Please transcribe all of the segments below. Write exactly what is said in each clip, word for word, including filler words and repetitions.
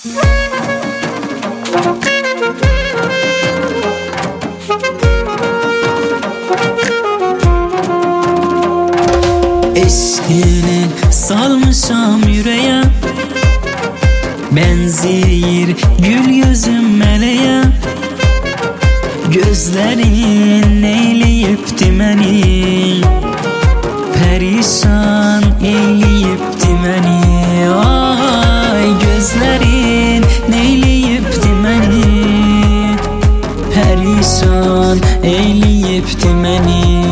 Eşkini salmışam yüreğe, benzir gül yüzüm meleğe. Gözlerin eyleyipti meni, perişan eyleyipti meni. Ay gözlerin eyleyipti meni, perişan eyleyipti meni.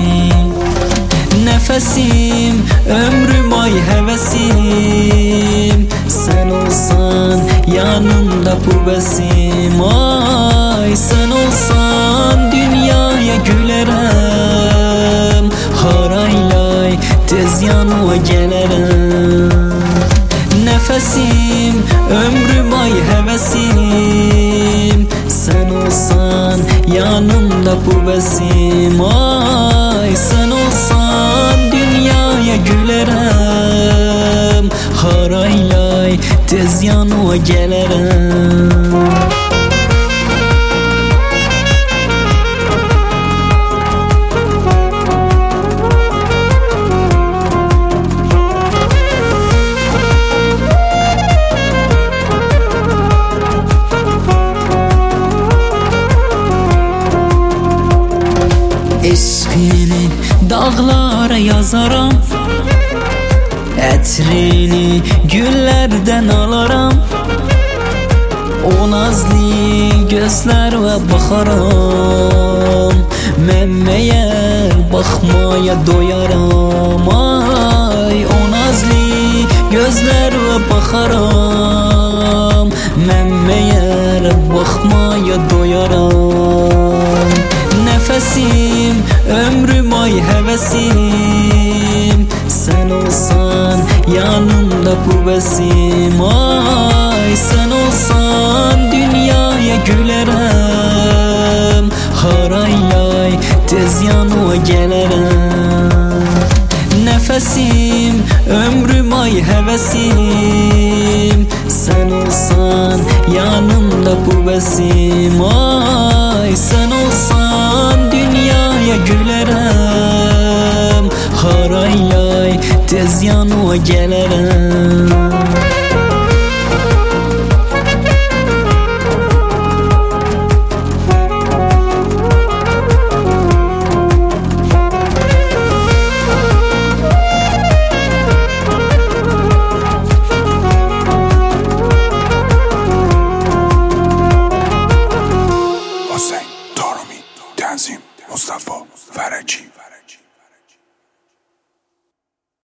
Nefesim, ömrüm, ay hevesim, sen olsan yanımda bu besim. Ay sen olsan dünyaya gülerem, haraylay tez yanıma gelirim. Nefesim, ömrüm, ay hevesim, sen olsan yanımda bu besim. Ay sen olsan dünyaya gülerem, haraylay tez yanıma gelirim. Eşkini dağlara yazaram, etrini güllerden alaram. O nazlı gözlerine bakaram, men meğer bakmaya doyaram. Ay o nazlı gözlerine bakaram, men meğer bakmaya doyaram. Nefesim, ömrüm, ay hevesim, sen olsan yanımda bu besim. Ay sen olsan dünyaya gülerem, haraylay tez yanıma gelirim. Nefesim, ömrüm, ay hevesim, sen olsan yanımda bu besim. Ay sen olsan dünyaya gülerem, haraylay tez yanıma gelirim. Hüseyin Torumi, Tenzim Mustafa Fereci.